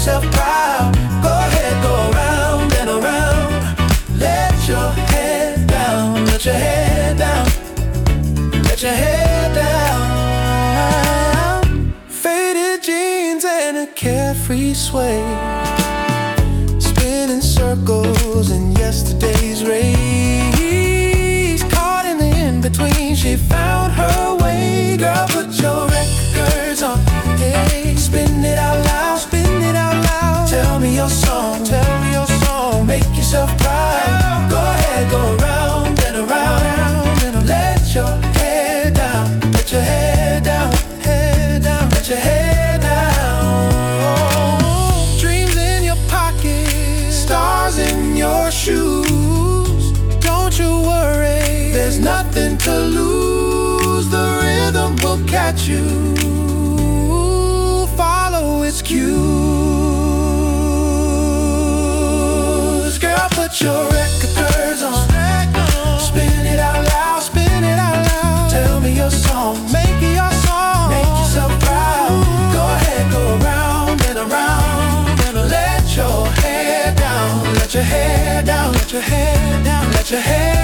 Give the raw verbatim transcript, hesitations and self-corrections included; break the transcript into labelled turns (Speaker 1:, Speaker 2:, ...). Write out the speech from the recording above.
Speaker 1: yourself proud. Go ahead, go around and around. Let your head down, let your head down, let your head down. Faded jeans and a carefree sway, spinning circles in yesterday's race. Caught in the in-between, she found her way. Girl, put your records on, hey. Spin it out loud, spin it out loud. Tell me your song, tell me your song. Make yourself proud. Go ahead, go around and around, and let your head down, let your head down, head down, let your head down. Dreams in your pocket, stars in your shoes. Don't you worry, there's nothing to lose. The rhythm will catch you. Follow its cues. Girl, put your records on, spin it out loud, spin it out loud. Tell me your song, make it your song. Make yourself proud. Go ahead, go around and around, and let your head down, let your head down, let your head down, let your head